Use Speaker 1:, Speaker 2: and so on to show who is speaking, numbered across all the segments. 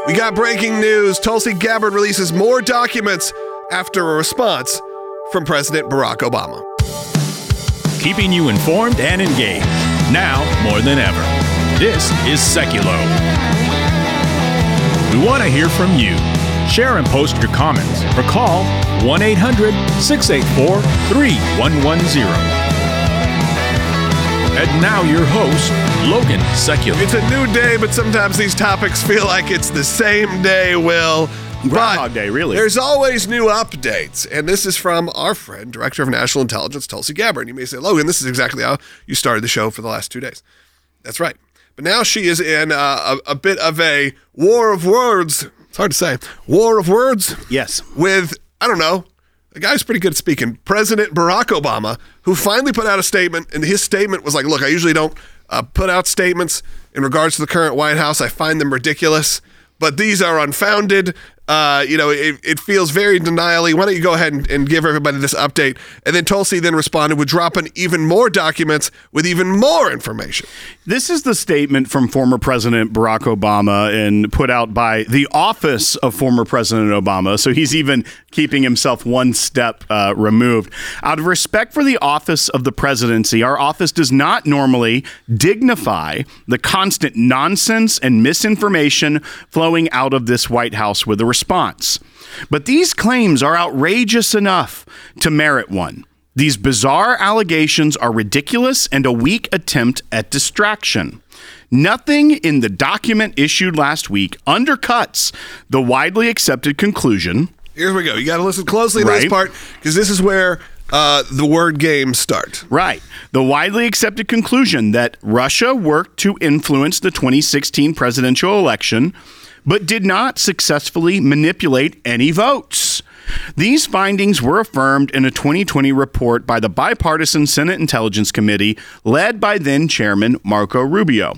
Speaker 1: We got breaking news. Tulsi Gabbard releases more documents after a response from President Barack Obama.
Speaker 2: Keeping you informed and engaged, now more than ever. This is Seculo. We want to hear from you. Share and post your comments or call 1-800-684-3110. And now your host, Logan Secular.
Speaker 1: It's a new day, but sometimes these topics feel like it's the same day, Will.
Speaker 2: Groundhog Day, really.
Speaker 1: There's always new updates, and this is from our friend, Director of National Intelligence, Tulsi Gabbard. You may say, Logan, this is exactly how you started the show for the last 2 days. That's right. But now she is in a bit of a war of words. It's hard to say. War of words?
Speaker 2: Yes.
Speaker 1: With, I don't know, the guy's pretty good at speaking, President Barack Obama, who finally put out a statement, and his statement was like, look, I usually don't put out statements in regards to the current White House. I find them ridiculous, but these are unfounded. It feels very denial-y. Why don't you go ahead and give everybody this update? And then Tulsi then responded with dropping even more documents with even more information.
Speaker 3: This is the statement from former President Barack Obama and put out by the office of former President Obama. So he's even keeping himself one step removed. Out of respect for the office of the presidency, our office does not normally dignify the constant nonsense and misinformation flowing out of this White House with a response. But these claims are outrageous enough to merit one. These bizarre allegations are ridiculous and a weak attempt at distraction. Nothing in the document issued last week undercuts the widely accepted conclusion.
Speaker 1: Here we go. You got to listen closely to this part, because this is where the word games start.
Speaker 3: Right. The widely accepted conclusion that Russia worked to influence the 2016 presidential election, but did not successfully manipulate any votes. These findings were affirmed in a 2020 report by the bipartisan Senate Intelligence Committee led by then Chairman Marco Rubio.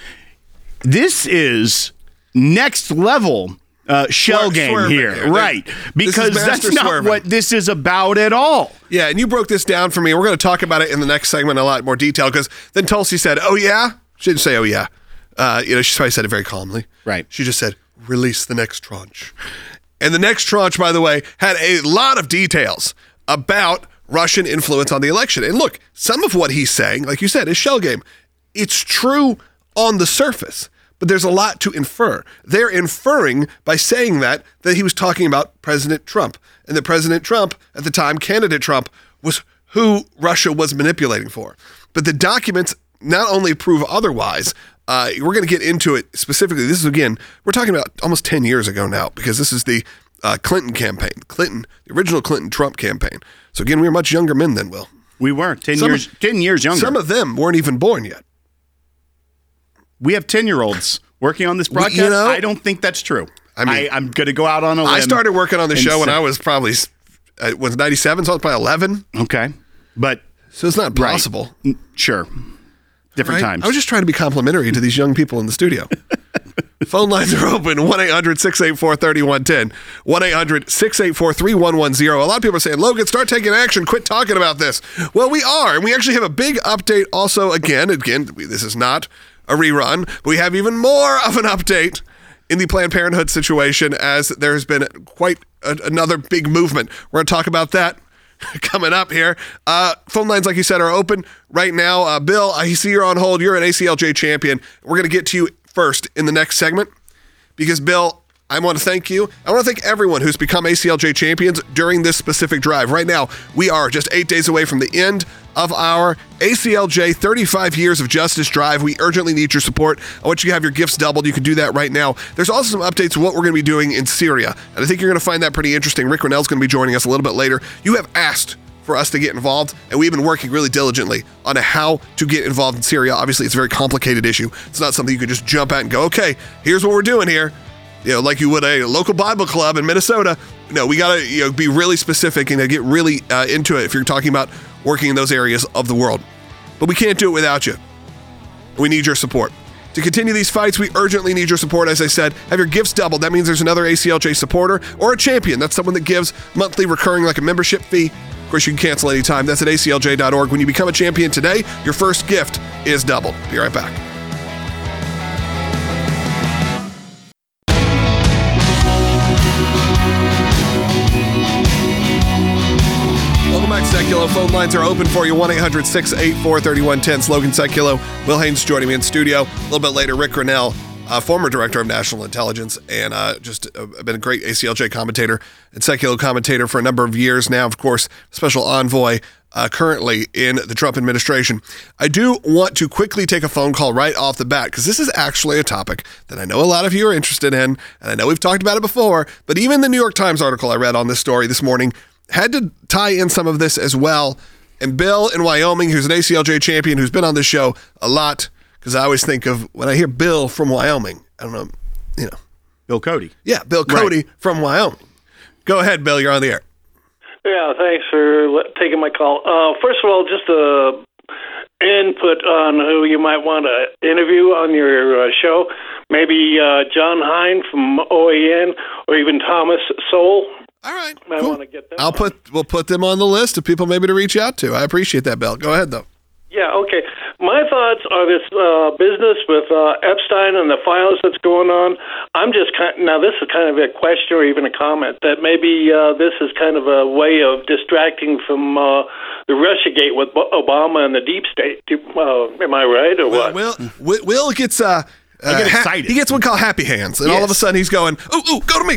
Speaker 3: This is next level shell game here, right? Because that's not what this is about at all.
Speaker 1: Yeah, and you broke this down for me. We're going to talk about it in the next segment in a lot more detail, because then Tulsi said, oh yeah? She didn't say, oh yeah. She probably said it very calmly.
Speaker 3: Right.
Speaker 1: She just said, release the next tranche. And the next tranche, by the way, had a lot of details about Russian influence on the election. And look, some of what he's saying, like you said, is shell game. It's true on the surface, but there's a lot to infer. They're inferring by saying that he was talking about President Trump, and that President Trump, at the time, candidate Trump, was who Russia was manipulating for. But the documents not only prove otherwise. We're going to get into it specifically. This is, again, we're talking about almost 10 years ago now, because this is the Clinton campaign, the original Clinton-Trump campaign. So again, we were much younger men then, Will.
Speaker 3: We were 10 years younger.
Speaker 1: Some of them weren't even born yet.
Speaker 3: We have 10-year-olds working on this broadcast. I don't think that's true. I mean, I'm going to go out on a limb.
Speaker 1: I started working on the show when I was probably, was 97, so I was probably 11.
Speaker 3: Okay.
Speaker 1: So it's not possible.
Speaker 3: Right. Sure. Different times.
Speaker 1: I was just trying to be complimentary to these young people in the studio. Phone lines are open, 1-800-684-3110, 1-800-684-3110. A lot of people are saying, Logan, start taking action. Quit talking about this. Well, we are, and we actually have a big update also. Again, this is not a rerun, but we have even more of an update in the Planned Parenthood situation, as there's been quite another big movement. We're going to talk about that coming up here. Phone lines, like you said, are open right now. Bill, I see you're on hold. You're an ACLJ champion. We're going to get to you first in the next segment, because, Bill, I want to thank you. I want to thank everyone who's become ACLJ champions during this specific drive. Right now, we are just 8 days away from the end of our ACLJ 35 Years of Justice drive. We urgently need your support. I want you to have your gifts doubled. You can do that right now. There's also some updates of what we're going to be doing in Syria, and I think you're going to find that pretty interesting. Rick Rennell's going to be joining us a little bit later. You have asked for us to get involved, and we've been working really diligently on how to get involved in Syria. Obviously, it's a very complicated issue. It's not something you can just jump out and go, okay, here's what we're doing here. Like you would a local Bible club in Minnesota. No, we got to be really specific and get really into it if you're talking about working in those areas of the world. But we can't do it without you. We need your support. To continue these fights, we urgently need your support. As I said, have your gifts doubled. That means there's another ACLJ supporter or a champion. That's someone that gives monthly recurring, like a membership fee. Of course, you can cancel anytime. That's at aclj.org. When you become a champion today, your first gift is doubled. Be right back. Seculo phone lines are open for you, 1-800-684-3110. Logan Seculo, Will Haynes joining me in studio. A little bit later, Rick Grinnell, former director of national intelligence, and been a great ACLJ commentator and Seculo commentator for a number of years now. Of course, special envoy currently in the Trump administration. I do want to quickly take a phone call right off the bat, because this is actually a topic that I know a lot of you are interested in, and I know we've talked about it before, but even the New York Times article I read on this story this morning had to tie in some of this as well. And Bill in Wyoming, who's an ACLJ champion, who's been on this show a lot, because I always think of, when I hear Bill from Wyoming, I don't know,
Speaker 3: Bill Cody.
Speaker 1: Yeah, Bill Cody from Wyoming. Go ahead, Bill, you're on the air.
Speaker 4: Yeah, thanks for taking my call. First of all, just input on who you might want to interview on your show. Maybe John Hine from OAN, or even Thomas Sowell.
Speaker 1: All right,
Speaker 4: Might
Speaker 1: cool.
Speaker 4: want to get them.
Speaker 1: We'll put them on the list of people maybe to reach out to. I appreciate that, Bill. Go ahead, though.
Speaker 4: Yeah, okay. My thoughts are this business with Epstein and the files that's going on. I'm just now this is kind of a question or even a comment that maybe this is kind of a way of distracting from the Russiagate with Obama and the deep state. Am I right or what?
Speaker 1: Will gets
Speaker 3: I get excited.
Speaker 1: He gets one called Happy Hands, and all of a sudden he's going, ooh, go to me.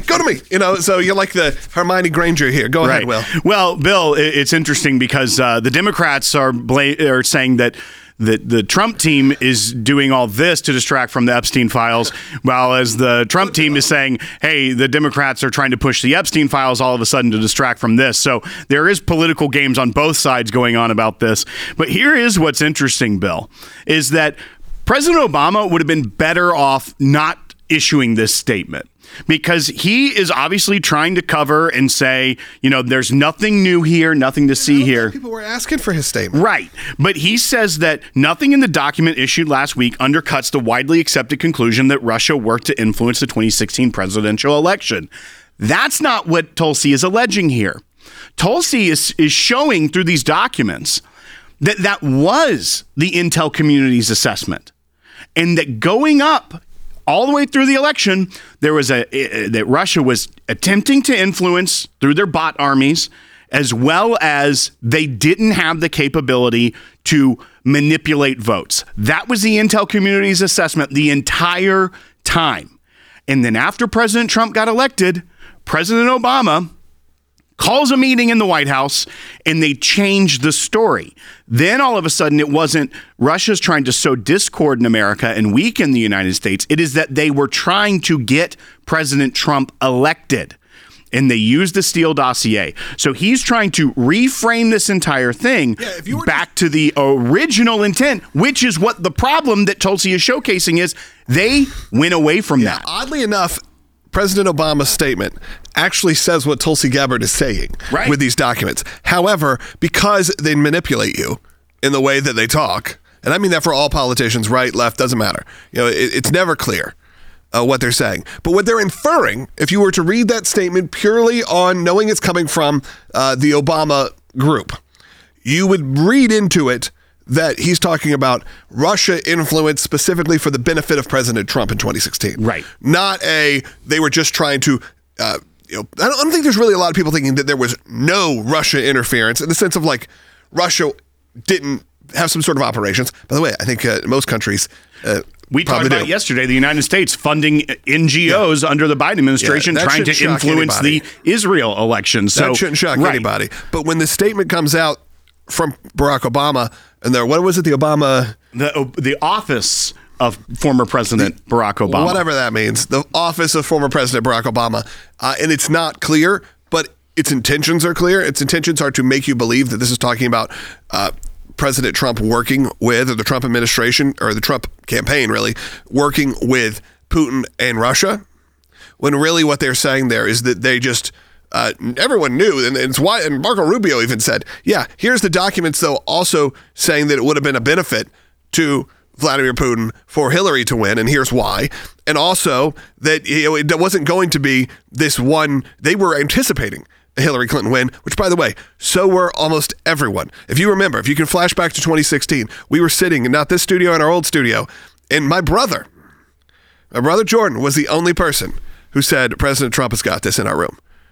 Speaker 1: So you're like the Hermione Granger here. Go ahead, Will.
Speaker 3: Well, Bill, it's interesting because the Democrats are saying that the Trump team is doing all this to distract from the Epstein files, while as the Trump team is saying, hey, the Democrats are trying to push the Epstein files all of a sudden to distract from this. So there is political games on both sides going on about this. But here is what's interesting, Bill, is that President Obama would have been better off not issuing this statement, because he is obviously trying to cover and say, there's nothing new here, nothing to see here.
Speaker 1: People were asking for his statement.
Speaker 3: Right. But he says that nothing in the document issued last week undercuts the widely accepted conclusion that Russia worked to influence the 2016 presidential election. That's not what Tulsi is alleging here. Tulsi is showing through these documents that was the intel community's assessment. And that going up all the way through the election, there was that Russia was attempting to influence through their bot armies, as well as they didn't have the capability to manipulate votes. That was the intel community's assessment the entire time. And then after President Trump got elected, President Obama calls a meeting in the White House, and they changed the story. Then all of a sudden, it wasn't Russia's trying to sow discord in America and weaken the United States. It is that they were trying to get President Trump elected, and they used the Steele dossier. So he's trying to reframe this entire thing back to the original intent, which is what the problem that Tulsi is showcasing is. They went away from that.
Speaker 1: Oddly enough, President Obama's statement actually says what Tulsi Gabbard is saying with these documents. However, because they manipulate you in the way that they talk, and I mean that for all politicians, right, left, doesn't matter. It's never clear what they're saying. But what they're inferring, if you were to read that statement purely on knowing it's coming from the Obama group, you would read into it that he's talking about Russia influence specifically for the benefit of President Trump in 2016.
Speaker 3: Right.
Speaker 1: Not they were just trying to, I don't think there's really a lot of people thinking that there was no Russia interference in the sense of Russia didn't have some sort of operations. By the way, I think most countries
Speaker 3: we talked about yesterday, the United States funding NGOs under the Biden administration trying to influence the Israel election. So
Speaker 1: that shouldn't shock anybody. But when the statement comes out from Barack Obama, and what was it? The Obama...
Speaker 3: The office of former President Barack Obama.
Speaker 1: Whatever that means. The office of former President Barack Obama. And it's not clear, but its intentions are clear. Its intentions are to make you believe that this is talking about President Trump working with, or the Trump administration, or the Trump campaign, really, working with Putin and Russia. When really what they're saying there is that they just... everyone knew, and it's why, and Marco Rubio even said, here's the documents, though, also saying that it would have been a benefit to Vladimir Putin for Hillary to win, and here's why. And also that it wasn't going to be this one, they were anticipating a Hillary Clinton win, which, by the way, so were almost everyone. If you remember, if you can flash back to 2016, we were sitting in not this studio, in our old studio, and my brother Jordan was the only person who said President Trump has got this in our room.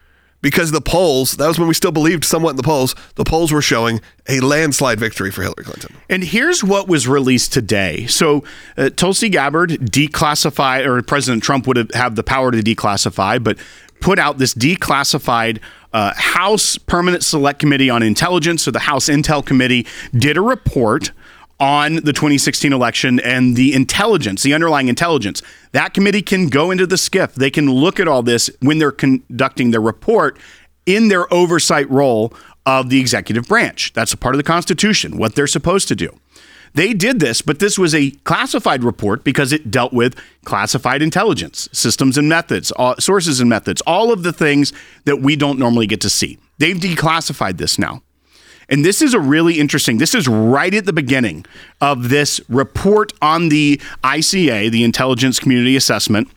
Speaker 1: because the polls, that was when we still believed somewhat in the polls were showing a landslide victory for Hillary Clinton.
Speaker 3: And here's what was released today. So Tulsi Gabbard declassified, or President Trump would have the power to declassify, but put out this declassified House Permanent Select Committee on Intelligence. So the House Intel Committee did a report on the 2016 election and the intelligence, the underlying intelligence. That committee can go into the SCIF. They can look at all this when they're conducting their report in their oversight role of the executive branch. That's a part of the Constitution, what they're supposed to do. They did this, but this was a classified report because it dealt with classified intelligence, systems and methods, sources and methods, all of the things that we don't normally get to see. They've declassified this now. And this is a really interesting, this is right at the beginning of this report on the ICA, the Intelligence Community Assessment,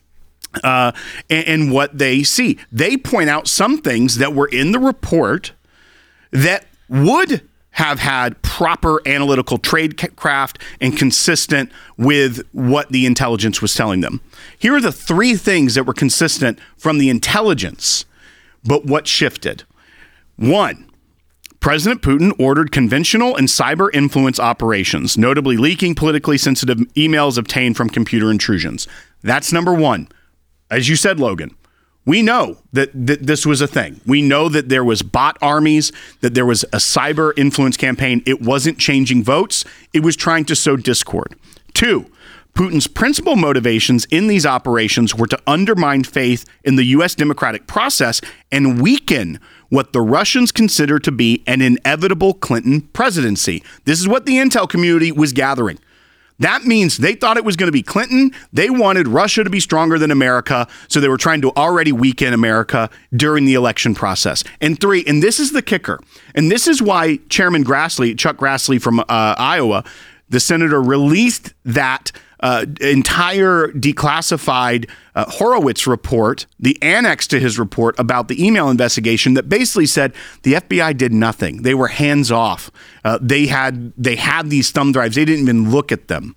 Speaker 3: and what they see. They point out some things that were in the report that would have had proper analytical tradecraft and consistent with what the intelligence was telling them. Here are the three things that were consistent from the intelligence, but what shifted. 1, President Putin ordered conventional and cyber influence operations, notably leaking politically sensitive emails obtained from computer intrusions. That's number 1. As you said, Logan, we know that this was a thing. We know that there was bot armies, that there was a cyber influence campaign. It wasn't changing votes. It was trying to sow discord. 2, Putin's principal motivations in these operations were to undermine faith in the U.S. democratic process and weaken what the Russians consider to be an inevitable Clinton presidency. This is what the intel community was gathering. That means they thought it was going to be Clinton. They wanted Russia to be stronger than America, so they were trying to already weaken America during the election process. And 3, and this is the kicker, and this is why Chairman Grassley, Chuck Grassley from Iowa, the senator, released that entire declassified Horowitz report, the annex to his report about the email investigation that basically said the FBI did nothing. They were hands off. They had these thumb drives. They didn't even look at them.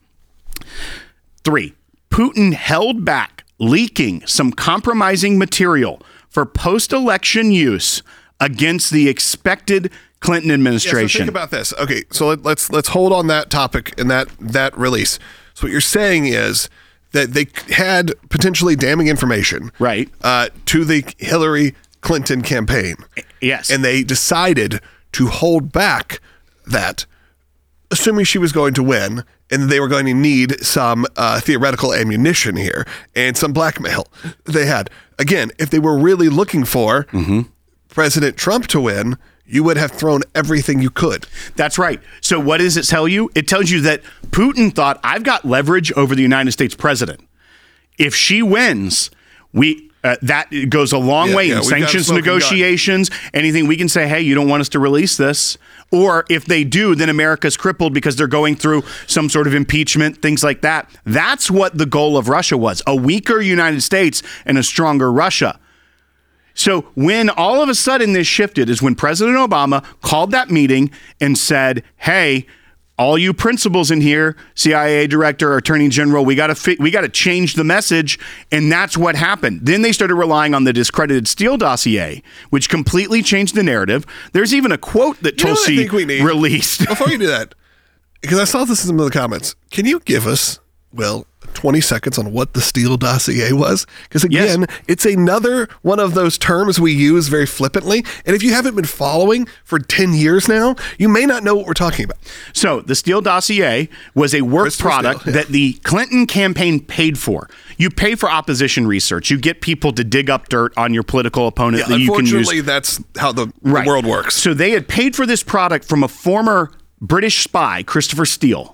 Speaker 3: 3, Putin held back leaking some compromising material for post-election use against the expected Clinton administration.
Speaker 1: Yeah, so think about this. Okay, so let's hold on that topic and that release. So what you're saying is that they had potentially damning information,
Speaker 3: right,
Speaker 1: to the Hillary Clinton campaign.
Speaker 3: Yes,
Speaker 1: and they decided to hold back that, assuming she was going to win, and they were going to need some theoretical ammunition here and some blackmail. They had, again, if they were really looking for President Trump to win, you would have thrown everything you could.
Speaker 3: That's right. So what does it tell you? It tells you that Putin thought, I've got leverage over the United States president. If she wins, that goes a long way in sanctions negotiations, anything we can say, hey, you don't want us to release this. Or if they do, then America's crippled because they're going through some sort of impeachment, things like that. That's what the goal of Russia was, a weaker United States and a stronger Russia. So when all of a sudden this shifted is when President Obama called that meeting and said, hey, all you principals in here, CIA director, attorney general, we got to change the message. And that's what happened. Then they started relying on the discredited Steele dossier, which completely changed the narrative. There's even a quote that Tulsi released.
Speaker 1: Before you do that, because I saw this in some of the comments, can you give us, Will, 20 seconds on what the Steele dossier was? Because again, It's another one of those terms we use very flippantly. And if you haven't been following for 10 years now, you may not know what we're talking about.
Speaker 3: So the Steele dossier was a work product that the Clinton campaign paid for. You pay for opposition research. You get people to dig up dirt on your political opponent that you can use.
Speaker 1: Unfortunately, that's how the world works.
Speaker 3: So they had paid for this product from a former British spy, Christopher Steele,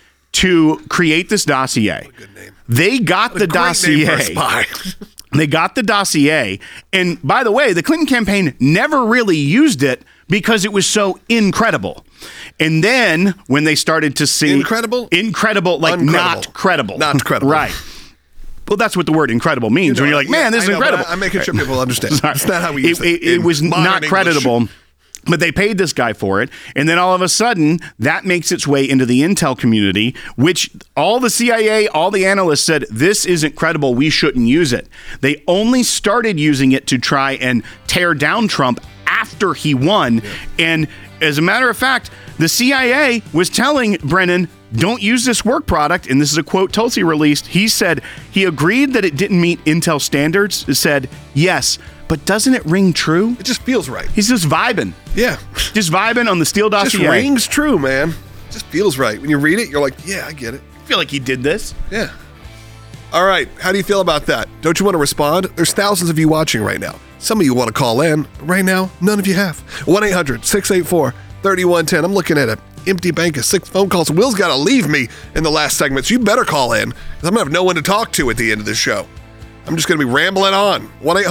Speaker 3: to create this dossier.
Speaker 1: Good name.
Speaker 3: They got the dossier.
Speaker 1: Name for a spy.
Speaker 3: They got the dossier. And by the way, the Clinton campaign never really used it because it was so incredible. And then when they started to see
Speaker 1: incredible,
Speaker 3: like uncredible. Not credible.
Speaker 1: Not credible.
Speaker 3: Right. Well, that's what the word incredible means. When you're like, man, this is incredible.
Speaker 1: I'm making sure people understand. It's not how we use it.
Speaker 3: It was not creditable. But they paid this guy for it. And then all of a sudden, that makes its way into the intel community, which all the CIA, all the analysts said, this isn't credible. We shouldn't use it. They only started using it to try and tear down Trump after he won. Yeah. And as a matter of fact, the CIA was telling Brennan, don't use this work product. And this is a quote Tulsi released. He said he agreed that it didn't meet Intel standards. It said, yes, but doesn't it ring true?
Speaker 1: It just feels right.
Speaker 3: He's just vibing.
Speaker 1: Yeah.
Speaker 3: Just vibing on the Steele dossier.
Speaker 1: Just rings true, man. It just feels right. When you read it, you're like, yeah, I get it.
Speaker 3: I feel like he did this.
Speaker 1: Yeah. All right. How do you feel about that? Don't you want to respond? There's thousands of you watching right now. Some of you want to call in. Right now, none of you have. 1-800-684-3110. I'm looking at an empty bank of 6 phone calls. Will's got to leave me in the last segment, so you better call in, because I'm going to have no one to talk to at the end of this show. I'm just going to be rambling on.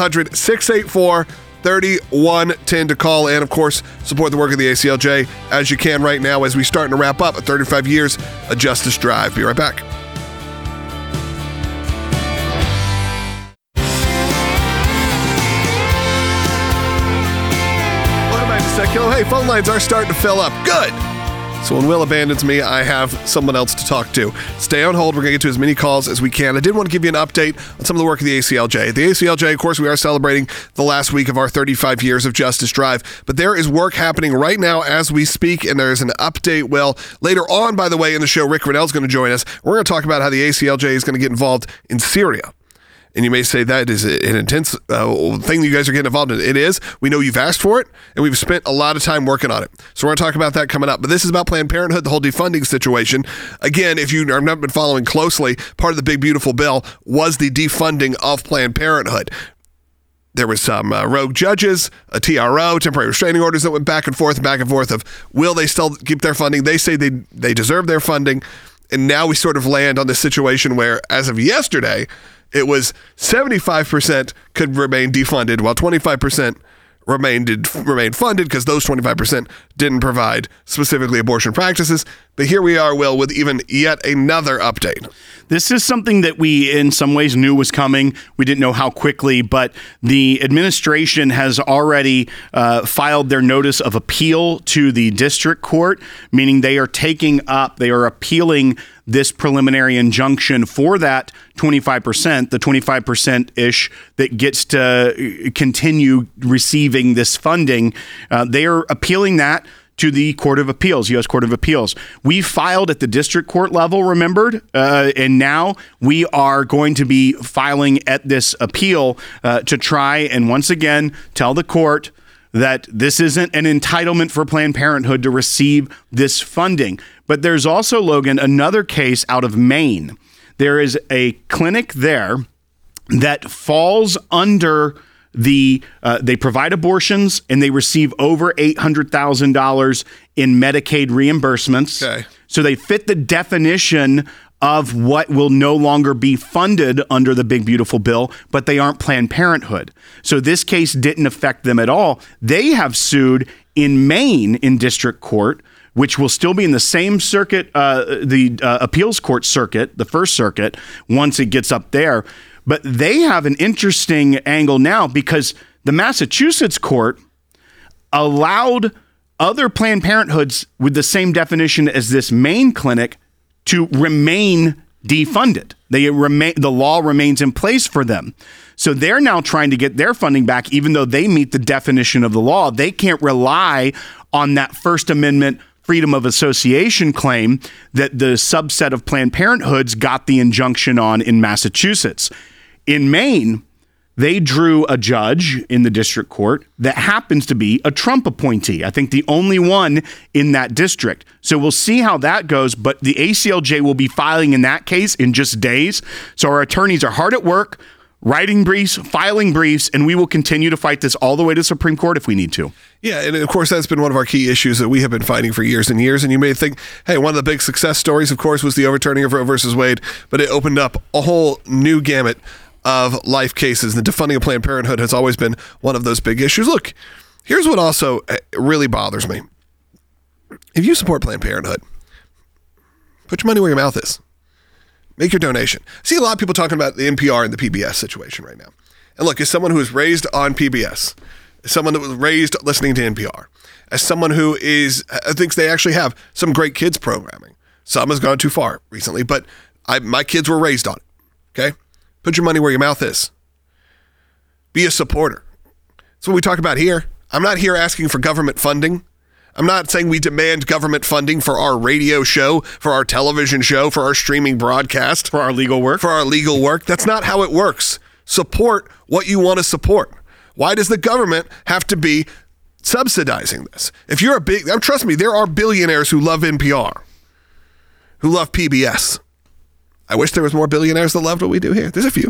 Speaker 1: 1-800-684-3110 to call in. Of course, support the work of the ACLJ as you can right now as we start to wrap up 35 years of Justice Drive. Be right back. Welcome back to Secular. Hey, phone lines are starting to fill up. Good. So when Will abandons me, I have someone else to talk to. Stay on hold. We're going to get to as many calls as we can. I did want to give you an update on some of the work of the ACLJ. The ACLJ, of course, we are celebrating the last week of our 35 years of Justice Drive, but there is work happening right now as we speak, and there's an update. Well, later on, by the way, in the show, Rick Riddell is going to join us. We're going to talk about how the ACLJ is going to get involved in Syria. And you may say that is an intense thing that you guys are getting involved in. It is. We know you've asked for it, and we've spent a lot of time working on it. So we're going to talk about that coming up. But this is about Planned Parenthood, the whole defunding situation. Again, if you have not been following closely, part of the big, beautiful bill was the defunding of Planned Parenthood. There was some rogue judges, a TRO, temporary restraining orders that went back and forth of, will they still keep their funding? They say they deserve their funding. And now we sort of land on this situation where, as of yesterday, it was 75% could remain defunded, while 25% remained funded because those 25% didn't provide specifically abortion practices. But here we are, Will, with even yet another update.
Speaker 3: This is something that we, in some ways, knew was coming. We didn't know how quickly, but the administration has already filed their notice of appeal to the district court, meaning they are appealing this preliminary injunction for that 25%, the 25%-ish that gets to continue receiving this funding. They are appealing that to the Court of Appeals, U.S. Court of Appeals. We filed at the district court level, remembered, and now we are going to be filing at this appeal to try and once again tell the court that this isn't an entitlement for Planned Parenthood to receive this funding. But there's also, Logan, another case out of Maine. There is a clinic there that falls under they provide abortions and they receive over $800,000 in Medicaid reimbursements.
Speaker 1: Okay.
Speaker 3: So they fit the definition of what will no longer be funded under the big, beautiful bill, but they aren't Planned Parenthood. So this case didn't affect them at all. They have sued in Maine in district court, which will still be in the same circuit, the appeals court circuit, the First Circuit, once it gets up there. But they have an interesting angle now because the Massachusetts court allowed other Planned Parenthoods with the same definition as this Maine clinic to remain defunded. The law remains in place for them. So they're now trying to get their funding back, even though they meet the definition of the law. They can't rely on that First Amendment freedom of association claim that the subset of Planned Parenthoods got the injunction on in Massachusetts. In Maine, they drew a judge in the district court that happens to be a Trump appointee. I think the only one in that district. So we'll see how that goes, but the ACLJ will be filing in that case in just days. So our attorneys are hard at work, writing briefs, filing briefs, and we will continue to fight this all the way to Supreme Court if we need to.
Speaker 1: Yeah, and of course, that's been one of our key issues that we have been fighting for years and years. And you may think, hey, one of the big success stories, of course, was the overturning of Roe versus Wade, but it opened up a whole new gamut of life cases. The defunding of Planned Parenthood has always been one of those big issues. Look, here's what also really bothers me. If you support Planned Parenthood, put your money where your mouth is. Make your donation. I see a lot of people talking about the NPR and the PBS situation right now. And look, as someone who was raised on PBS, as someone that was raised listening to NPR, as someone who thinks they actually have some great kids programming. Some has gone too far recently, but my kids were raised on it. Okay? Put your money where your mouth is. Be a supporter. That's what we talk about here. I'm not here asking for government funding. I'm not saying we demand government funding for our radio show, for our television show, for our streaming broadcast.
Speaker 3: For our legal work.
Speaker 1: For our legal work. That's not how it works. Support what you want to support. Why does the government have to be subsidizing this? If you're trust me, there are billionaires who love NPR, who love PBS. I wish there was more billionaires that loved what we do here. There's a few.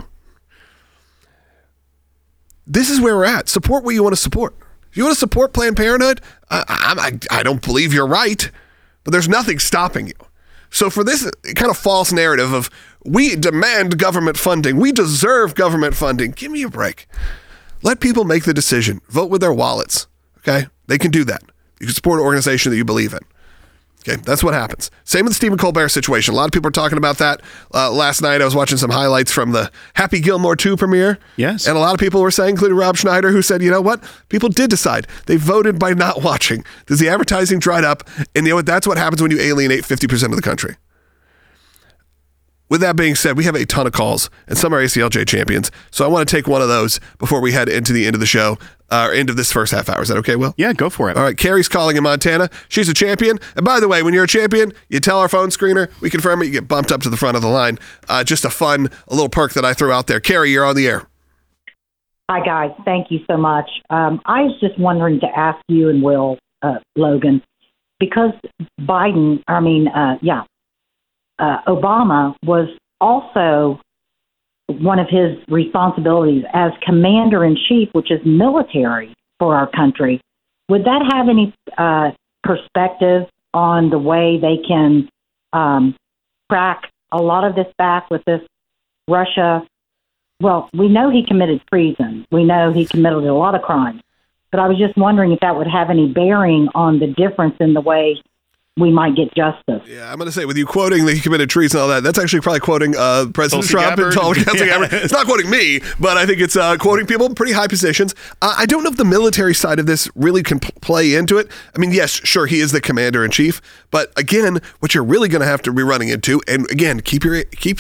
Speaker 1: This is where we're at. Support what you want to support. If you want to support Planned Parenthood, I don't believe you're right, but there's nothing stopping you. So for this kind of false narrative of we demand government funding, we deserve government funding, give me a break. Let people make the decision. Vote with their wallets, okay? They can do that. You can support an organization that you believe in. Okay, that's what happens. Same with the Stephen Colbert situation. A lot of people are talking about that. Last night I was watching some highlights from the Happy Gilmore 2 premiere.
Speaker 3: Yes.
Speaker 1: And a lot of people were saying, including Rob Schneider, who said, you know what? People did decide. They voted by not watching. Because the advertising dried up. And you know what? That's what happens when you alienate 50% of the country. With that being said, we have a ton of calls, and some are ACLJ champions. So I want to take one of those before we head into the end of the show, end of this first half hour. Is that okay, Will?
Speaker 3: Yeah, go for it.
Speaker 1: All right, Carrie's calling in Montana. She's a champion. And by the way, when you're a champion, you tell our phone screener, we confirm it, you get bumped up to the front of the line. Just a little perk that I threw out there. Carrie, you're on the air.
Speaker 5: Hi, guys. Thank you so much. I was just wondering to ask you and Will, Logan, because Obama was also one of his responsibilities as commander-in-chief, which is military for our country. Would that have any perspective on the way they can track a lot of this back with this Russia? Well, we know he committed treason. We know he committed a lot of crimes. But I was just wondering if that would have any bearing on the difference in the way we might get justice.
Speaker 1: Yeah, I'm going to say, with you quoting that he committed treason and all that, that's actually probably quoting President
Speaker 3: Tulsi
Speaker 1: Trump
Speaker 3: Gabbard.
Speaker 1: and Tulsi Gabbard. It's not quoting me, but I think it's quoting people in pretty high positions. I don't know if the military side of this really can play into it. I mean, yes, sure, he is the commander-in-chief, but again, what you're really going to have to be running into, and again, keep your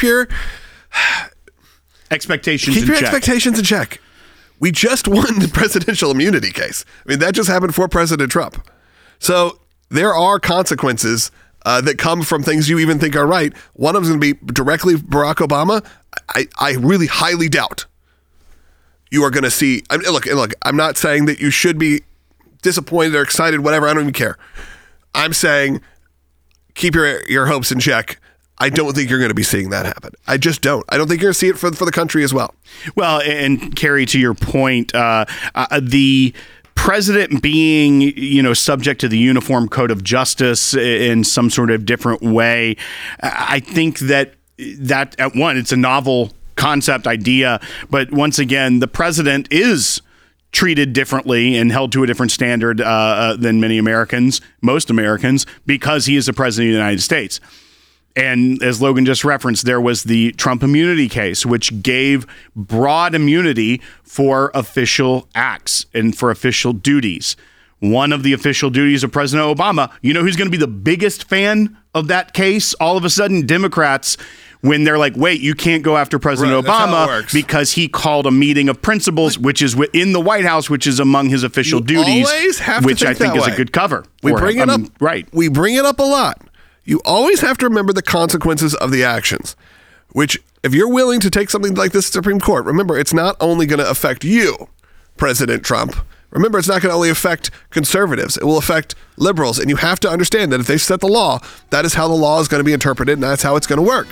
Speaker 3: expectations
Speaker 1: in check. We just won the presidential immunity case. I mean, that just happened for President Trump. So there are consequences that come from things you even think are right. One of them is going to be directly Barack Obama. I really highly doubt you are going to see. Look, I'm not saying that you should be disappointed or excited, whatever. I don't even care. I'm saying keep your hopes in check. I don't think you're going to be seeing that happen. I just don't. I don't think you're going to see it for the country as well.
Speaker 3: Well, and Carrie, to your point, the president being, subject to the Uniform Code of Justice in some sort of different way, I think that at one, it's a novel concept idea, but once again, the president is treated differently and held to a different standard than most Americans, because he is the president of the United States. And as Logan just referenced, there was the Trump immunity case, which gave broad immunity for official acts and for official duties. One of the official duties of President Obama, who's going to be the biggest fan of that case? All of a sudden, Democrats, when they're like, wait, you can't go after President Obama because he called a meeting of principals, which is in the White House, which is among his official duties, which I think is a good cover.
Speaker 1: We bring it up.
Speaker 3: Right.
Speaker 1: We bring it up a lot. You always have to remember the consequences of the actions, which if you're willing to take something like this to the Supreme Court, remember, it's not only going to affect you, President Trump. Remember, it's not going to only affect conservatives. It will affect liberals. And you have to understand that if they set the law, that is how the law is going to be interpreted, and that's how it's going to work.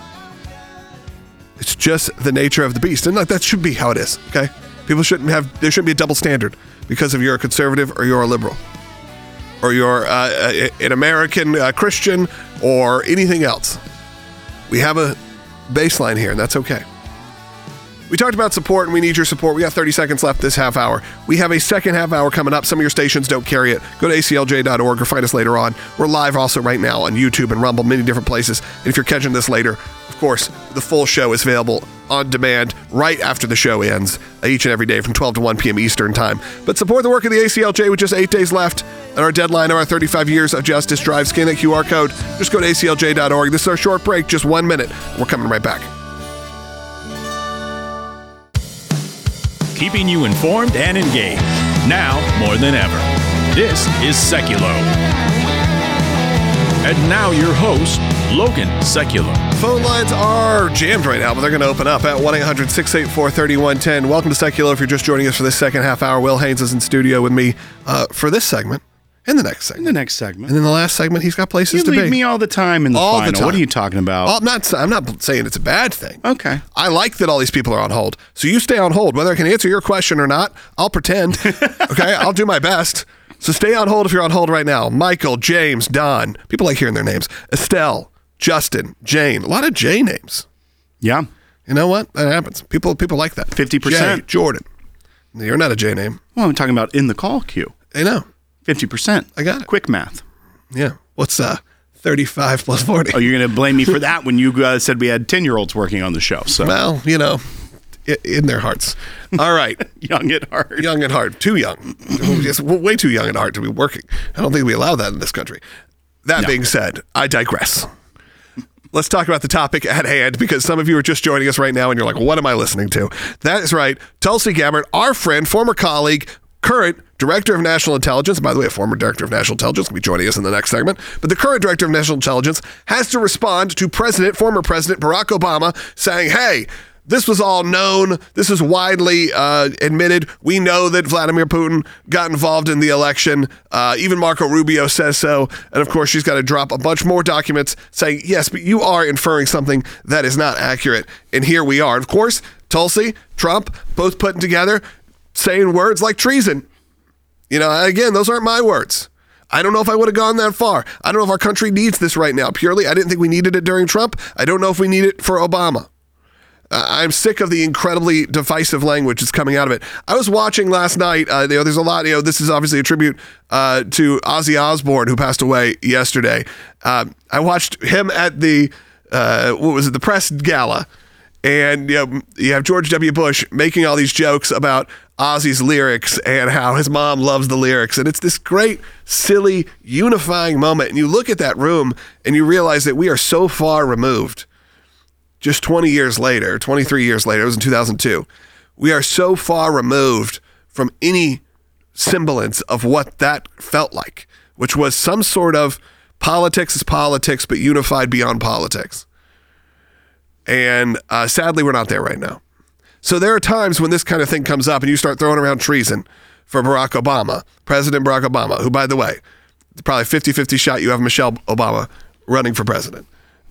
Speaker 1: It's just the nature of the beast. And that should be how it is, okay? There shouldn't be a double standard because if you're a conservative or you're a liberal, or you're an American Christian, or anything else. We have a baseline here, and that's okay. We talked about support, and we need your support. We got 30 seconds left this half hour. We have a second half hour coming up. Some of your stations don't carry it. Go to aclj.org or find us later on. We're live also right now on YouTube and Rumble, many different places. And if you're catching this later, of course, the full show is available on demand right after the show ends, each and every day from 12 to 1 p.m. Eastern Time. But support the work of the ACLJ with just 8 days left. And our deadline of our 35 years of justice drive. Scan that QR code. Just go to aclj.org. This is our short break, just 1 minute. We're coming right back.
Speaker 2: Keeping you informed and engaged. Now more than ever. This is Seculo. And now your host, Logan Seculo.
Speaker 1: Phone lines are jammed right now, but they're going to open up at 1-800-684-3110. Welcome to Seculo. If you're just joining us for this second half hour, Will Haynes is in studio with me for this segment and the next segment. And then the last segment, he's got places to be.
Speaker 3: You leave me all the time in the final. What are you talking about?
Speaker 1: I'm not saying it's a bad thing.
Speaker 3: Okay.
Speaker 1: I like that all these people are on hold. So you stay on hold. Whether I can answer your question or not, I'll pretend. Okay? I'll do my best. So stay on hold if you're on hold right now. Michael, James, Don. People like hearing their names. Estelle, Justin, Jane. A lot of J names.
Speaker 3: Yeah.
Speaker 1: You know what? That happens. People like that.
Speaker 3: 50%.
Speaker 1: Jay, Jordan. You're not a J name.
Speaker 3: Well, I'm talking about in the call queue.
Speaker 1: I know.
Speaker 3: 50%.
Speaker 1: I got it.
Speaker 3: Quick math.
Speaker 1: Yeah. What's 35 plus 40?
Speaker 3: Oh, you're going to blame me for that when you said we had 10-year-olds working on the show. So.
Speaker 1: Well, in their hearts. All right.
Speaker 3: Young at heart.
Speaker 1: Young at heart. Too young. Just way too young at heart to be working. I don't think we allow that in this country. That being said, I digress. Let's talk about the topic at hand, because some of you are just joining us right now and you're like, what am I listening to? That is right. Tulsi Gabbard, our friend, former colleague, current Director of National Intelligence, by the way, a former Director of National Intelligence will be joining us in the next segment, but the current Director of National Intelligence has to respond to former President Barack Obama saying, hey, this was all known. This is widely admitted. We know that Vladimir Putin got involved in the election. Even Marco Rubio says so. And of course, she's got to drop a bunch more documents saying, yes, but you are inferring something that is not accurate. And here we are. Of course, Tulsi, Trump, both putting together, saying words like treason. Again, those aren't my words. I don't know if I would have gone that far. I don't know if our country needs this right now. Purely, I didn't think we needed it during Trump. I don't know if we need it for Obama. I'm sick of the incredibly divisive language that's coming out of it. I was watching last night. There's a lot. This is obviously a tribute to Ozzy Osbourne, who passed away yesterday. I watched him at the the press gala, and you have George W. Bush making all these jokes about Ozzy's lyrics and how his mom loves the lyrics, and it's this great, silly, unifying moment. And you look at that room and you realize that we are so far removed. Just 23 years later, it was in 2002, we are so far removed from any semblance of what that felt like, which was some sort of politics is politics, but unified beyond politics. And sadly, we're not there right now. So there are times when this kind of thing comes up and you start throwing around treason for Barack Obama, President Barack Obama, who, by the way, probably 50-50 shot you have Michelle Obama running for president.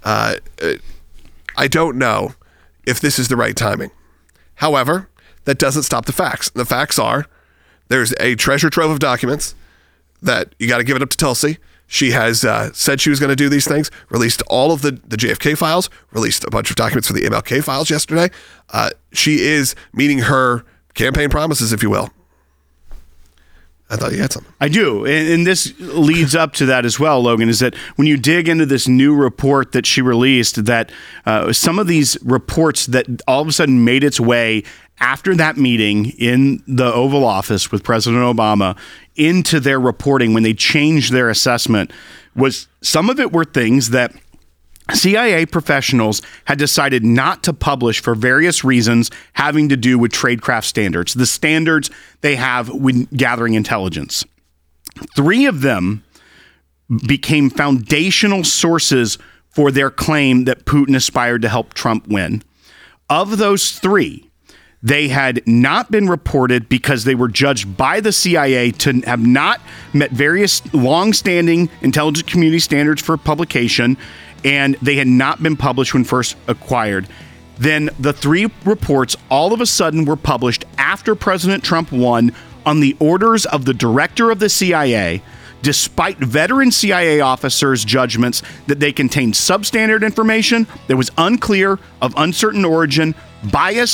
Speaker 1: I don't know if this is the right timing. However, that doesn't stop the facts. The facts are there's a treasure trove of documents that you got to give it up to Tulsi. She has said she was going to do these things, released all of the JFK files, released a bunch of documents for the MLK files yesterday. She is meeting her campaign promises, if you will. I thought you had something.
Speaker 3: I do. And this leads up to that as well, Logan, is that when you dig into this new report that she released, that some of these reports that all of a sudden made its way after that meeting in the Oval Office with President Obama into their reporting when they changed their assessment, was some of it were things that CIA professionals had decided not to publish for various reasons having to do with tradecraft standards, the standards they have when gathering intelligence. 3 of them became foundational sources for their claim that Putin aspired to help Trump win. Of those 3, they had not been reported because they were judged by the CIA to have not met various long-standing intelligence community standards for publication, and they had not been published when first acquired. Then the 3 reports all of a sudden were published after President Trump won on the orders of the director of the CIA, despite veteran CIA officers' judgments that they contained substandard information that was unclear, of uncertain origin, biased,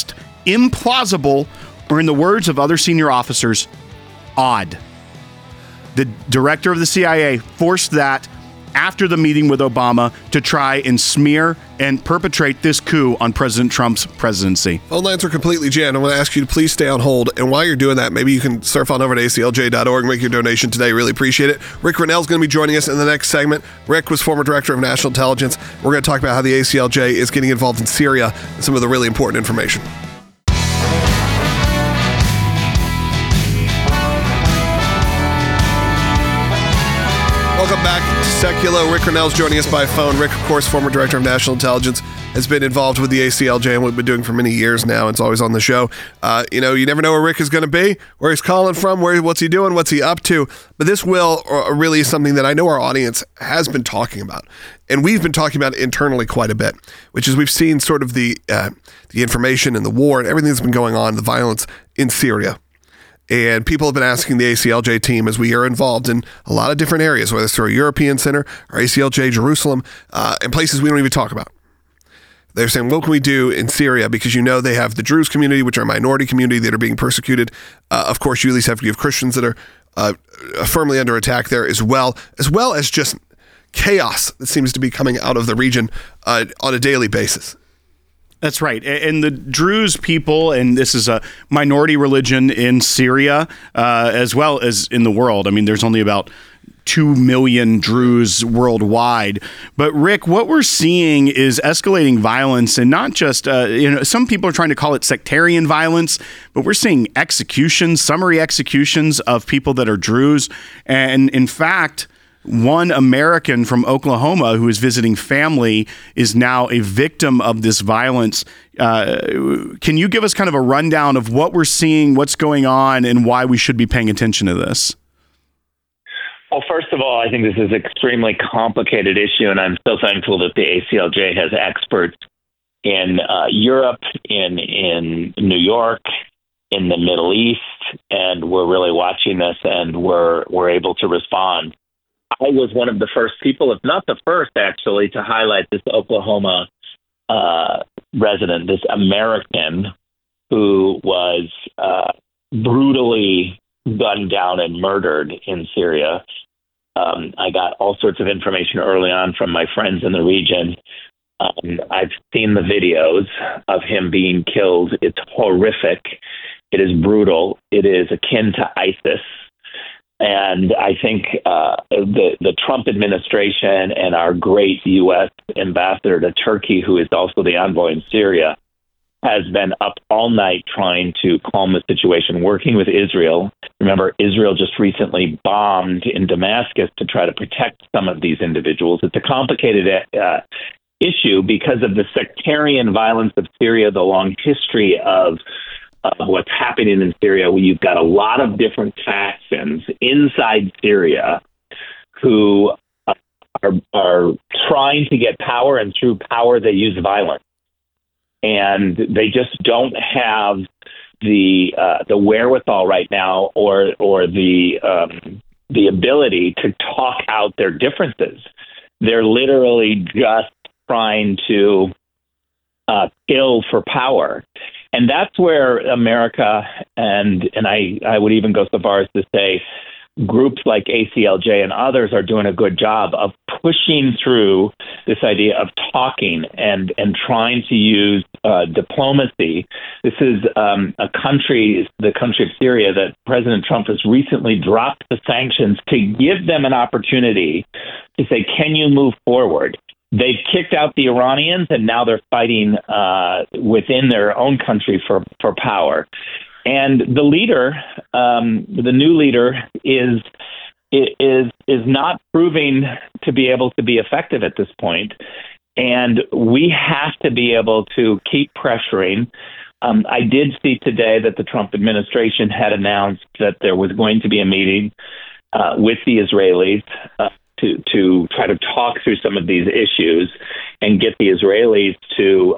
Speaker 3: implausible, or in the words of other senior officers, odd. The director of the CIA forced that after the meeting with Obama to try and smear and perpetrate this coup on President Trump's presidency.
Speaker 1: Phone lines are completely jammed. I'm going to ask you to please stay on hold. And while you're doing that, maybe you can surf on over to aclj.org and make your donation today. Really appreciate it. Rick Grenell's going to be joining us in the next segment. Rick was former director of national intelligence. We're going to talk about how the ACLJ is getting involved in Syria and some of the really important information. Welcome back to Seculo. Rick Grenell's joining us by phone. Rick, of course, former director of national intelligence, has been involved with the ACLJ and what we've been doing for many years now. It's always on the show. You never know where Rick is going to be, where he's calling from, what's he doing, what's he up to. But this really is something that I know our audience has been talking about. And we've been talking about it internally quite a bit, which is we've seen sort of the information and the war and everything that's been going on, the violence in Syria. And people have been asking the ACLJ team, as we are involved in a lot of different areas, whether it's through a European center or ACLJ Jerusalem, and places we don't even talk about. They're saying, what can we do in Syria? Because they have the Druze community, which are a minority community that are being persecuted. Of course, you at least have Christians that are firmly under attack there as well as just chaos that seems to be coming out of the region on a daily basis.
Speaker 3: That's right. And the Druze people, and this is a minority religion in Syria, as well as in the world. I mean, there's only about 2 million Druze worldwide. But Rick, what we're seeing is escalating violence, and not just, some people are trying to call it sectarian violence, but we're seeing summary executions of people that are Druze. And in fact, one American from Oklahoma who is visiting family is now a victim of this violence. Can you give us kind of a rundown of what we're seeing, what's going on, and why we should be paying attention to this?
Speaker 6: Well, first of all, I think this is an extremely complicated issue, and I'm so thankful that the ACLJ has experts in Europe, in New York, in the Middle East, and we're really watching this, and we're able to respond. I was one of the first people, if not the first, actually, to highlight this Oklahoma resident, this American who was brutally gunned down and murdered in Syria. I got all sorts of information early on from my friends in the region. I've seen the videos of him being killed. It's horrific. It is brutal. It is akin to ISIS. And I think the Trump administration and our great U.S. ambassador to Turkey, who is also the envoy in Syria, has been up all night trying to calm the situation, working with Israel. Remember, Israel just recently bombed in Damascus to try to protect some of these individuals. It's a complicated issue because of the sectarian violence of Syria, the long history of what's happening in Syria, where you've got a lot of different factions inside Syria who are trying to get power, and through power they use violence. And they just don't have the wherewithal right now, or the ability to talk out their differences. They're literally just trying to kill for power. And that's where America and I would even go so far as to say groups like ACLJ and others are doing a good job of pushing through this idea of talking and trying to use diplomacy. This is the country of Syria, that President Trump has recently dropped the sanctions to give them an opportunity to say, can you move forward? They've kicked out the Iranians, and now they're fighting within their own country for power. And the leader, the new leader, is not proving to be able to be effective at this point. And we have to be able to keep pressuring. I did see today that the Trump administration had announced that there was going to be a meeting with the Israelis to try to talk through some of these issues and get the Israelis to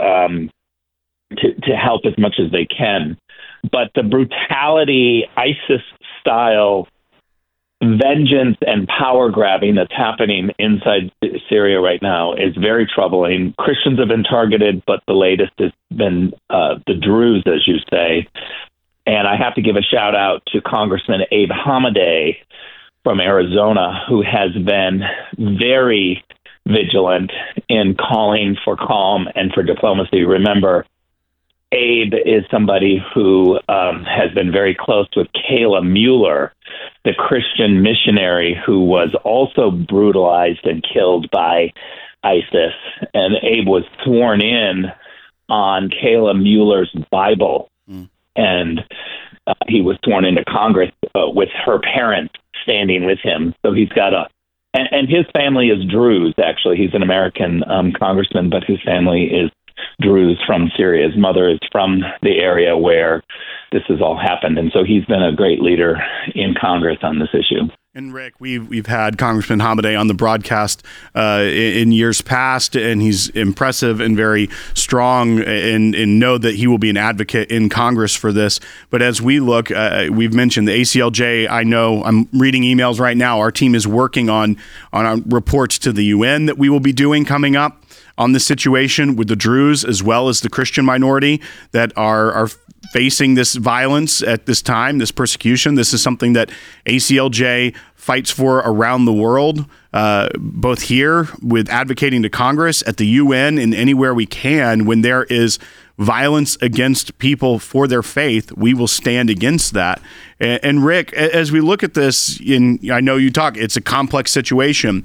Speaker 6: help as much as they can. But the brutality, ISIS-style vengeance and power grabbing that's happening inside Syria right now is very troubling. Christians have been targeted, but the latest has been the Druze, as you say. And I have to give a shout out to Congressman Abe Hamadeh from Arizona, who has been very vigilant in calling for calm and for diplomacy. Remember, Abe is somebody who has been very close with Kayla Mueller, the Christian missionary who was also brutalized and killed by ISIS. And Abe was sworn in on Kayla Mueller's Bible. And he was sworn into Congress with her parents standing with him. So he's got and his family is Druze, actually. He's an American congressman, but his family is Druze from Syria. His mother is from the area where this has all happened. And so he's been a great leader in Congress on this issue.
Speaker 3: And Rick, we've had Congressman Hamadeh on the broadcast in years past, and he's impressive and very strong, and know that he will be an advocate in Congress for this. But as we look, we've mentioned the ACLJ. I know I'm reading emails right now. Our team is working on our reports to the UN that we will be doing coming up on the situation with the Druze as well as the Christian minority that are facing this violence at this time, this persecution. This is something that ACLJ fights for around the world, both here with advocating to Congress, at the UN, and anywhere we can. When there is violence against people for their faith, we will stand against that. And Rick, as we look at this, I know you talk, it's a complex situation.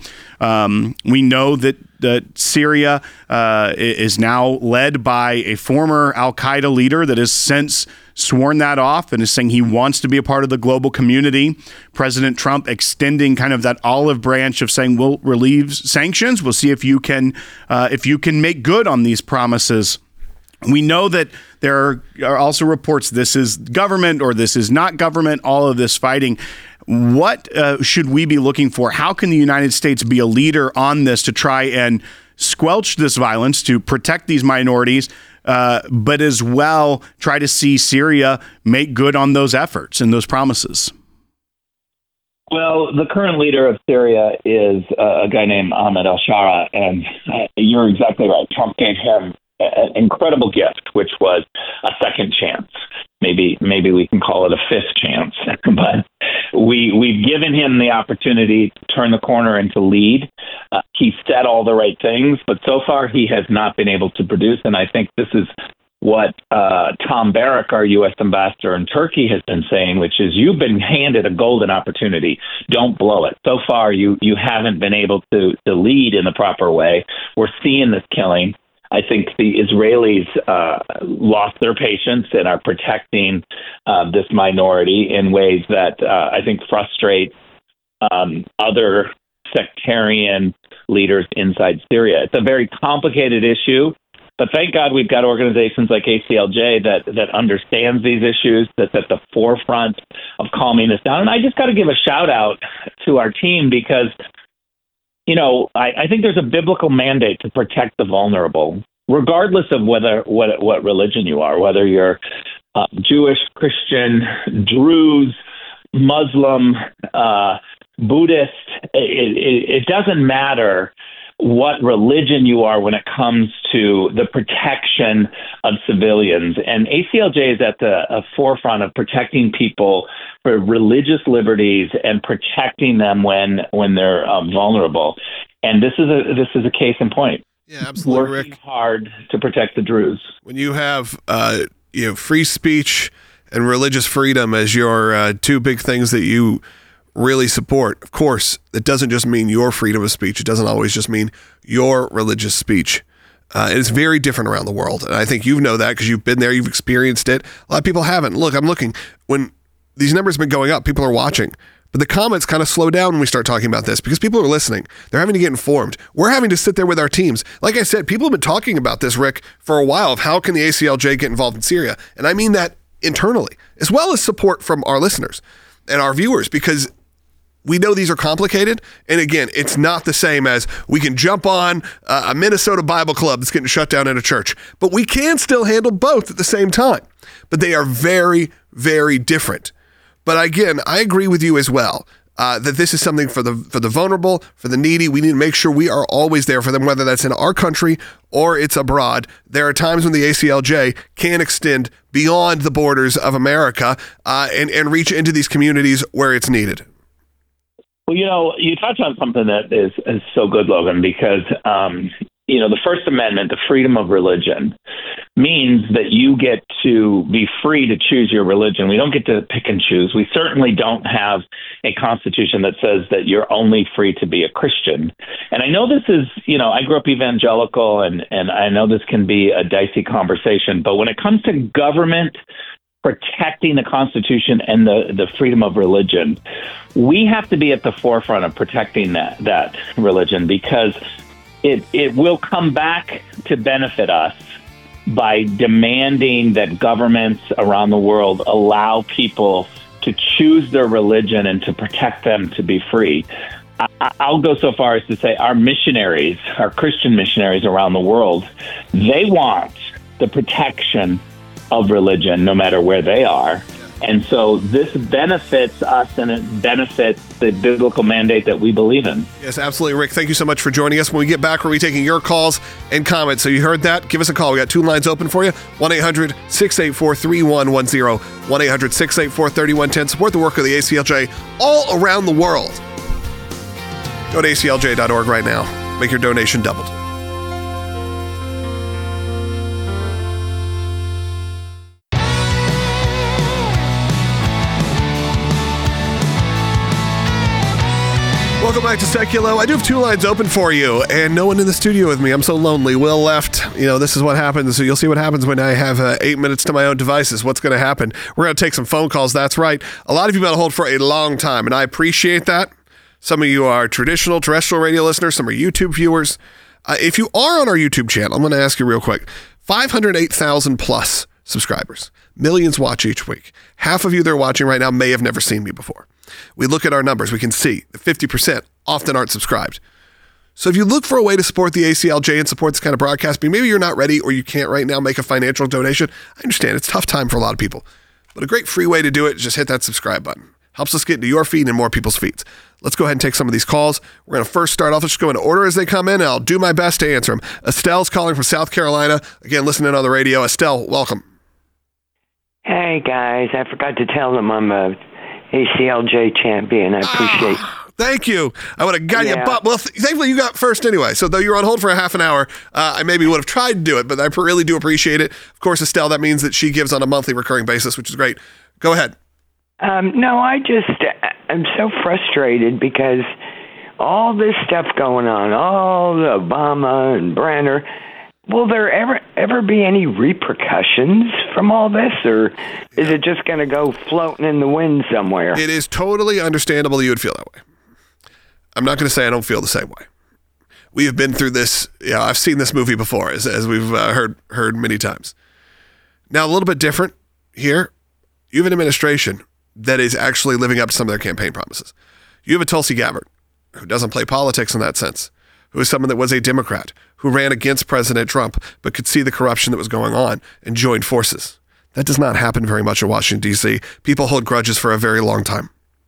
Speaker 3: We know that Syria is now led by a former al-Qaeda leader that has since sworn that off and is saying he wants to be a part of the global community. President Trump extending kind of that olive branch of saying we'll relieve sanctions. We'll see if you can make good on these promises. We know that there are also reports this is government or this is not government, all of this fighting. What should we be looking for? How can the United States be a leader on this to try and squelch this violence, to protect these minorities, but as well try to see Syria make good on those efforts and those promises?
Speaker 6: Well, the current leader of Syria is a guy named Ahmed al-Shara, and you're exactly right. Trump gave him an incredible gift, which was a second chance. Maybe we can call it a fifth chance, but we've given him the opportunity to turn the corner and to lead. He said all the right things, but so far he has not been able to produce. And I think this is what Tom Barrack, our U.S. ambassador in Turkey, has been saying, which is you've been handed a golden opportunity. Don't blow it. So far, you haven't been able to lead in the proper way. We're seeing this killing. I think the Israelis lost their patience and are protecting this minority in ways that I think frustrate other sectarian leaders inside Syria. It's a very complicated issue, but thank God we've got organizations like ACLJ that understands these issues, that's at the forefront of calming this down. And I just got to give a shout out to our team because I think there's a biblical mandate to protect the vulnerable, regardless of what religion you are, whether you're Jewish, Christian, Druze, Muslim, Buddhist. It doesn't matter what religion you are when it comes to the protection of civilians. And ACLJ is at the forefront of protecting people for religious liberties and protecting them when they're vulnerable. And this is a case in point.
Speaker 1: Yeah, absolutely,
Speaker 6: Working
Speaker 1: Rick.
Speaker 6: hard to protect the Druze.
Speaker 1: When you have free speech and religious freedom as your two big things that you really support, of course, it doesn't just mean your freedom of speech. It doesn't always just mean your religious speech. It's very different around the world. And I think you know that because you've been there, you've experienced it. A lot of people haven't. Look, I'm looking. When these numbers have been going up, people are watching. But the comments kind of slow down when we start talking about this because people are listening. They're having to get informed. We're having to sit there with our teams. Like I said, people have been talking about this, Rick, for a while of how can the ACLJ get involved in Syria. And I mean that internally, as well as support from our listeners and our viewers, because we know these are complicated. And again, it's not the same as we can jump on a Minnesota Bible club that's getting shut down in a church. But we can still handle both at the same time. But they are very, very different. But again, I agree with you as well. that this is something for the vulnerable, for the needy. We need to make sure we are always there for them, whether that's in our country or it's abroad. There are times when the ACLJ can extend beyond the borders of America and reach into these communities where it's needed.
Speaker 6: Well, you touch on something that is so good, Logan, because, the First Amendment, the freedom of religion, means that you get to be free to choose your religion. We don't get to pick and choose. We certainly don't have a constitution that says that you're only free to be a Christian. And I know this is, I grew up evangelical, and I know this can be a dicey conversation, but when it comes to government protecting the Constitution and the freedom of religion, we have to be at the forefront of protecting that religion, because it will come back to benefit us by demanding that governments around the world allow people to choose their religion and to protect them to be free. I'll go so far as to say our missionaries, our Christian missionaries around the world, they want the protection of religion no matter where they are. And so this benefits us, and it benefits the biblical mandate that we believe in.
Speaker 1: Yes, absolutely, Rick. Thank you so much for joining us. When we get back, we'll be taking your calls and comments. So you heard that? Give us a call. We got 2 lines open for you. 1-800-684-3110. 1-800-684-3110. Support the work of the ACLJ all around the world. Go to aclj.org right now. Make your donation doubled. Welcome back to Seculo. I do have 2 lines open for you, and no one in the studio with me. I'm so lonely. Will left. This is what happens. So you'll see what happens when I have 8 minutes to my own devices. What's going to happen? We're going to take some phone calls. That's right. A lot of you have been on hold for a long time, and I appreciate that. Some of you are traditional terrestrial radio listeners. Some are YouTube viewers. If you are on our YouTube channel, I'm going to ask you real quick. 508,000 plus subscribers. Millions watch each week. Half of you that are watching right now may have never seen me before. We look at our numbers. We can see that 50% often aren't subscribed. So if you look for a way to support the ACLJ and support this kind of broadcasting, maybe you're not ready or you can't right now make a financial donation. I understand. It's a tough time for a lot of people. But a great free way to do it is just hit that subscribe button. Helps us get into your feed and more people's feeds. Let's go ahead and take some of these calls. We're going to first start off. Let's just go in order as they come in, and I'll do my best to answer them. Estelle's calling from South Carolina. Again, listening on the radio. Estelle, welcome.
Speaker 7: Hey, guys. I forgot to tell them I'm a ACLJ champion. I appreciate
Speaker 1: Thank you. I would have got you, but thankfully you got first anyway. So though you were on hold for a half an hour, I maybe would have tried to do it, but I really do appreciate it. Of course, Estelle, that means that she gives on a monthly recurring basis, which is great. Go ahead.
Speaker 7: No, I'm so frustrated because all this stuff going on, all the Obama and Brenner, will there ever be any repercussions from all this, or is it just going to go floating in the wind somewhere?
Speaker 1: It is totally understandable that you would feel that way. I'm not going to say I don't feel the same way. We have been through this. I've seen this movie before, as we've heard many times. Now, a little bit different here. You have an administration that is actually living up to some of their campaign promises. You have a Tulsi Gabbard, who doesn't play politics in that sense, who is someone that was a Democrat, who ran against President Trump, but could see the corruption that was going on and joined forces. That does not happen very much in Washington, D.C. People hold grudges for a very long time.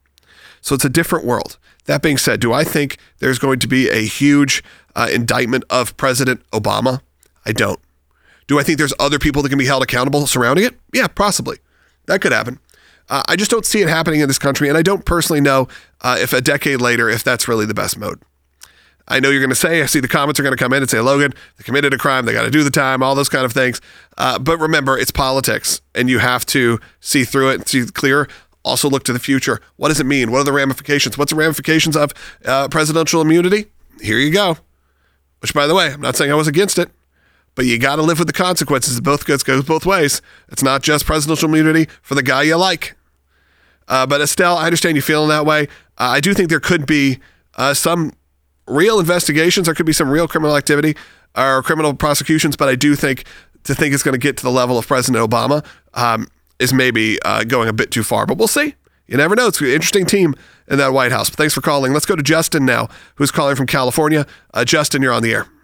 Speaker 1: So it's a different world. That being said, do I think there's going to be a huge indictment of President Obama? I don't. Do I think there's other people that can be held accountable surrounding it? Yeah, possibly. That could happen. I just don't see it happening in this country, and I don't personally know if a decade later, if that's really the best mode. I know you're going to say, I see the comments are going to come in and say, Logan, they committed a crime, they got to do the time, all those kind of things. But remember, it's politics, and you have to see through it and see clear. Also look to the future. What does it mean? What are the ramifications? What's the ramifications of presidential immunity? Here you go. Which, by the way, I'm not saying I was against it, but you got to live with the consequences. It goes both ways. It's not just presidential immunity for the guy you like. But Estelle, I understand you feeling that way. I do think there could be some real investigations. There could be some real criminal activity or criminal prosecutions, but I do think to think it's going to get to the level of President Obama is maybe going a bit too far, but we'll see. You never know. It's an interesting team in that White House. But thanks for calling. Let's go to Justin now, who's calling from California. Justin, you're on the air.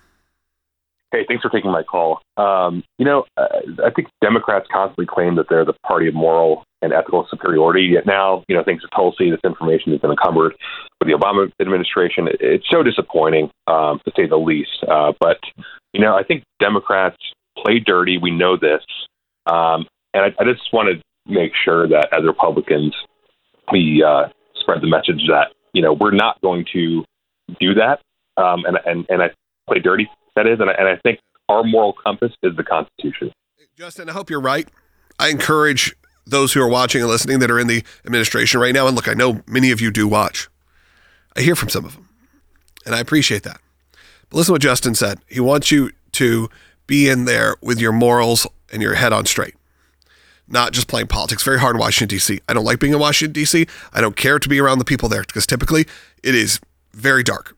Speaker 8: Hey, thanks for taking my call. I think Democrats constantly claim that they're the party of moral and ethical superiority. Yet now, thanks to Tulsi, this information has been encumbered with the Obama administration. It's so disappointing, to say the least. But I think Democrats play dirty. We know this. And I just want to make sure that as Republicans, we spread the message that, we're not going to do that. And I play dirty, that is. And I think our moral compass is the Constitution.
Speaker 1: Justin, I hope you're right. I encourage those who are watching and listening that are in the administration right now. And look, I know many of you do watch. I hear from some of them, and I appreciate that. But listen to what Justin said. He wants you to be in there with your morals and your head on straight, not just playing politics. Very hard in Washington, D.C. I don't like being in Washington, D.C. I don't care to be around the people there because typically it is very dark.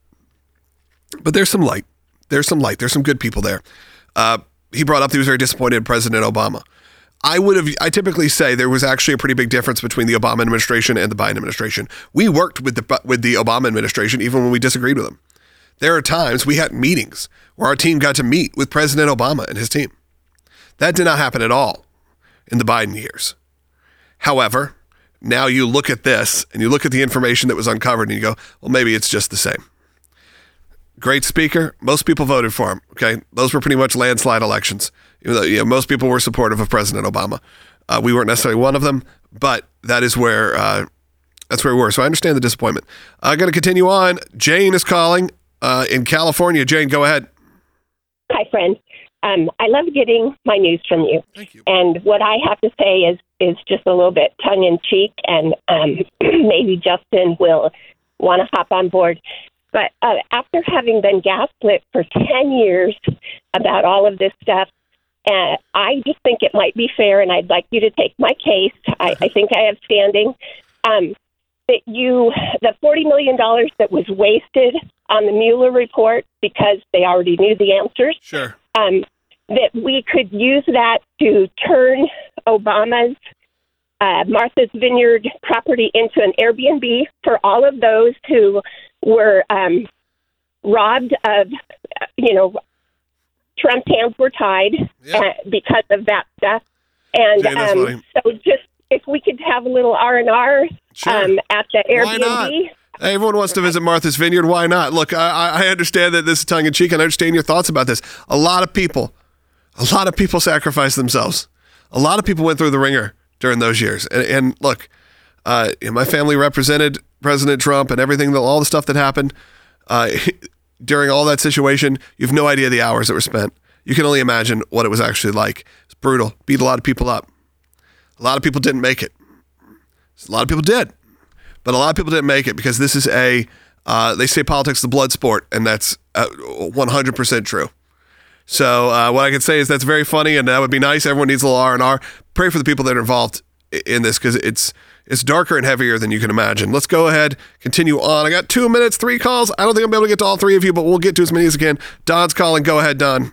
Speaker 1: But there's some light. There's some light. There's some good people there. He brought up that he was very disappointed in President Obama. I typically say there was actually a pretty big difference between the Obama administration and the Biden administration. We worked with the Obama administration even when we disagreed with him. There are times we had meetings where our team got to meet with President Obama and his team. That did not happen at all in the Biden years. However, now you look at this and you look at the information that was uncovered and you go, well, maybe it's just the same. Great speaker. Most people voted for him. Okay. Those were pretty much landslide elections. Even though, most people were supportive of President Obama. We weren't necessarily one of them, but that's where we were. So I understand the disappointment. I'm going to continue on. Jane is calling in California. Jane, go ahead.
Speaker 9: Hi, friend. I love getting my news from you.
Speaker 1: Thank you.
Speaker 9: And what I have to say is just a little bit tongue in cheek, and maybe Justin will want to hop on board. But after having been gaslit for 10 years about all of this stuff, I just think it might be fair, and I'd like you to take my case. I think I have standing. That the $40 million that was wasted on the Mueller report because they already knew the answers.
Speaker 1: Sure.
Speaker 9: That we could use that to turn Obama's Martha's Vineyard property into an Airbnb for all of those who were robbed of, Trump's hands were tied because of that stuff. And
Speaker 1: Jane,
Speaker 9: so just if we could have a little R&R at the Airbnb.
Speaker 1: Why not? Hey, everyone wants to visit Martha's Vineyard. Why not? Look, I understand that this is tongue-in-cheek, and I understand your thoughts about this. A lot of people sacrificed themselves. A lot of people went through the ringer during those years. And look, my family represented President Trump and everything, all the stuff that happened during all that situation. You have no idea the hours that were spent. You can only imagine what it was actually like. It's brutal. Beat a lot of people up. A lot of people didn't make it. A lot of people did. But a lot of people didn't make it because this is they say politics is the blood sport, and that's 100% true. So what I can say is that's very funny, and that would be nice. Everyone needs a little R&R. Pray for the people that are involved in this because it's darker and heavier than you can imagine. Let's go ahead, continue on. I got 2 minutes, 3 calls. I don't think I'm able to get to all 3 of you, but we'll get to as many as I can. Don's calling. Go ahead, Don.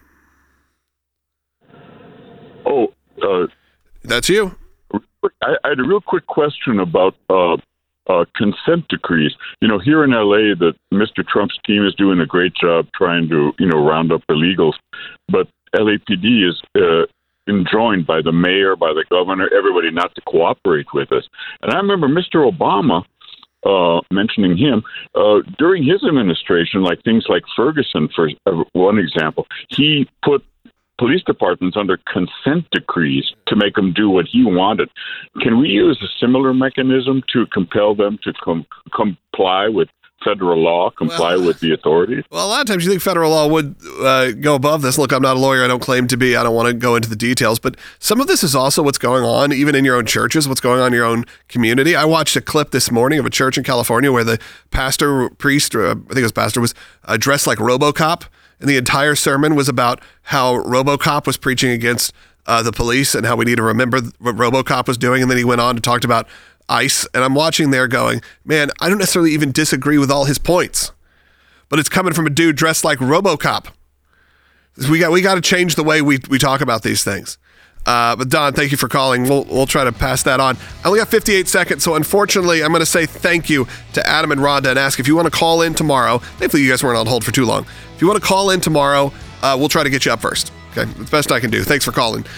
Speaker 1: That's you.
Speaker 10: I had a real quick question about consent decrees. Here in L.A., that Mr. Trump's team is doing a great job trying to, round up illegals. But LAPD is enjoined by the mayor, by the governor, everybody not to cooperate with us. And I remember Mr. Obama mentioning him during his administration, like things like Ferguson, for one example. He put police departments under consent decrees to make them do what he wanted. Can we use a similar mechanism to compel them to comply with federal law, comply with the authorities?
Speaker 1: Well, a lot of times you think federal law would go above this. Look, I'm not a lawyer. I don't claim to be. I don't want to go into the details. But some of this is also what's going on, even in your own churches, what's going on in your own community. I watched a clip this morning of a church in California where the priest, I think it was pastor, was dressed like RoboCop. And the entire sermon was about how RoboCop was preaching against the police and how we need to remember what RoboCop was doing. And then he went on to talk about ICE. And I'm watching there going, man, I don't necessarily even disagree with all his points. But it's coming from a dude dressed like RoboCop. We got to change the way we talk about these things. But Don, thank you for calling. We'll try to pass that on. I only got 58 seconds, so unfortunately, I'm going to say thank you to Adam and Rhonda and ask if you want to call in tomorrow. Thankfully, you guys weren't on hold for too long. If you want to call in tomorrow, we'll try to get you up first. Okay, that's the best I can do. Thanks for calling.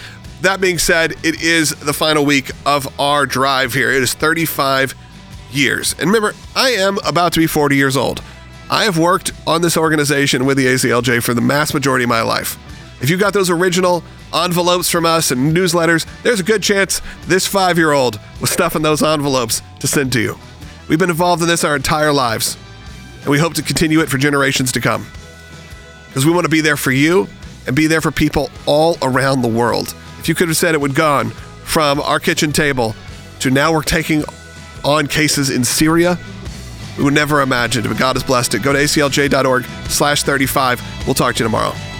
Speaker 1: that being said, it is the final week of our drive here. It is 35 years. And remember, I am about to be 40 years old. I have worked on this organization with the ACLJ for the mass majority of my life. If you got those original envelopes from us and newsletters, there's a good chance this 5-year-old was stuffing those envelopes to send to you. We've been involved in this our entire lives, and we hope to continue it for generations to come. Because we want to be there for you and be there for people all around the world. If you could have said it would gone from our kitchen table to now we're taking on cases in Syria, we would never imagine. But God has blessed it. Go to aclj.org/35. We'll talk to you tomorrow.